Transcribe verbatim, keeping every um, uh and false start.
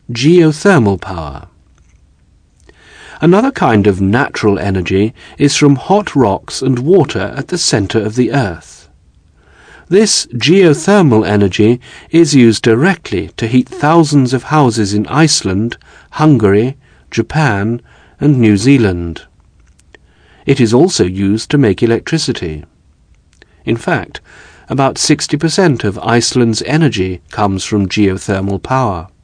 geothermal power. Another kind of natural energy is from hot rocks and water at the center of the Earth. This geothermal energy is used directly to heat thousands of houses in Iceland, Hungary, Japan, and New Zealand. It is also used to make electricity. In fact, about sixty percent of Iceland's energy comes from geothermal power.